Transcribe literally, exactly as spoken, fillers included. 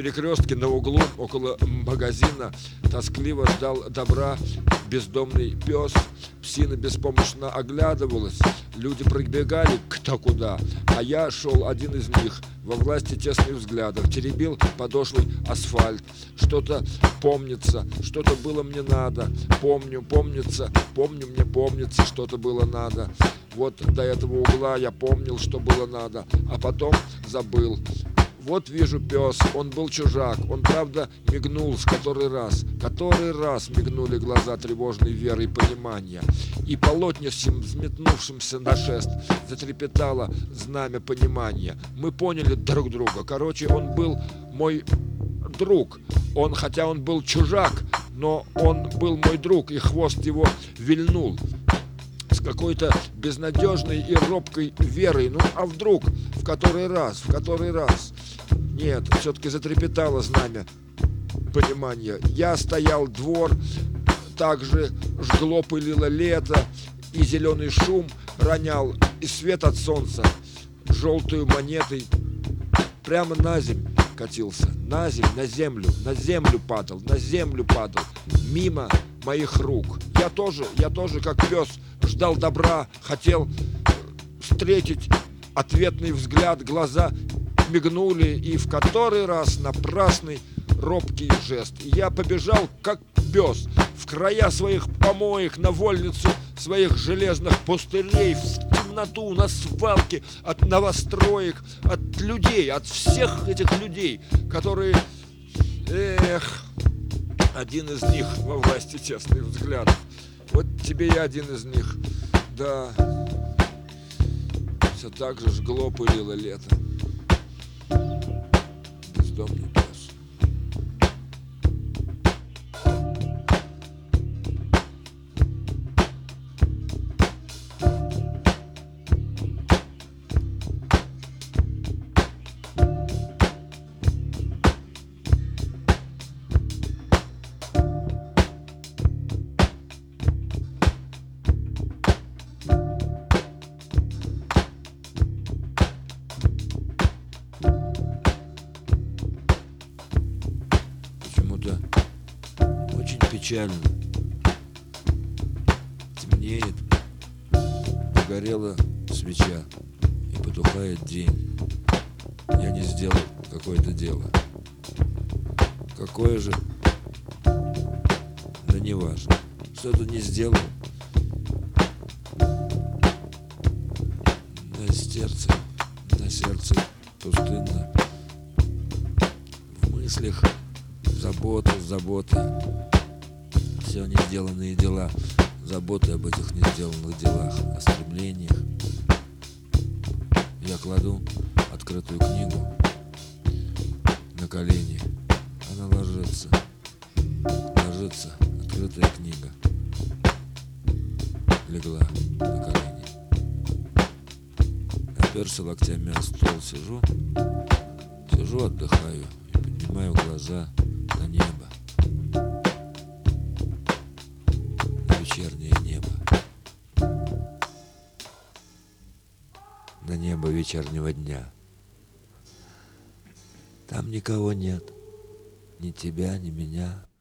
перекрестке на углу около магазина тоскливо ждал добра бездомный пес. Псина беспомощно оглядывалась, люди пробегали кто куда, а я шел один из них во власти тесных взглядов, теребил подошвой асфальт. Что-то помнится, что-то было мне надо, помню, помнится, помню, мне помнится, что-то было надо. Вот до этого угла я помнил, что было надо, а потом забыл. Вот вижу пес, он был чужак, он, правда, мигнул с который раз. Который раз мигнули глаза тревожной веры и понимания. И полотнищем, взметнувшимся на шест, затрепетало знамя понимания. Мы поняли друг друга. Короче, он был мой друг. Он, хотя он был чужак, но он был мой друг, и хвост его вильнул с какой-то безнадежной и робкой верой. Ну, а вдруг? В который раз? В который раз? Нет, все-таки затрепетало знамя понимания. Я стоял, двор, также жгло, пылило лето, и зеленый шум ронял, и свет от солнца желтую монетой прямо на землю катился. На землю, на землю, на землю падал, на землю падал, мимо моих рук. Я тоже, я тоже, как пес, ждал добра, хотел встретить ответный взгляд, глаза мигнули, и в который раз напрасный робкий жест. И я побежал, как пес, в края своих помоек, на вольницу своих железных пустырей, в темноту, на свалке, от новостроек, от людей, от всех этих людей, которые, эх, один из них во власти тесных взглядов. Вот тебе я один из них. Да, все так же жгло, пылило лето. Бездомный пес. Очень печально. Темнеет, погорела свеча, и потухает день. Я не сделал какое-то дело. Какое же? Да не важно. Что-то не сделал. На сердце, на сердце пустынно. В мыслях забота, забота. Все не сделанные дела, заботы об этих не сделанных делах, о стремлениях. Я кладу открытую книгу на колени. Она ложится, ложится, открытая книга. Легла на колени. Оперся локтями о стол, сижу, сижу, отдыхаю и поднимаю глаза на небо. Вечернее небо. На небо вечернего дня. Там никого нет. Ни тебя, ни меня.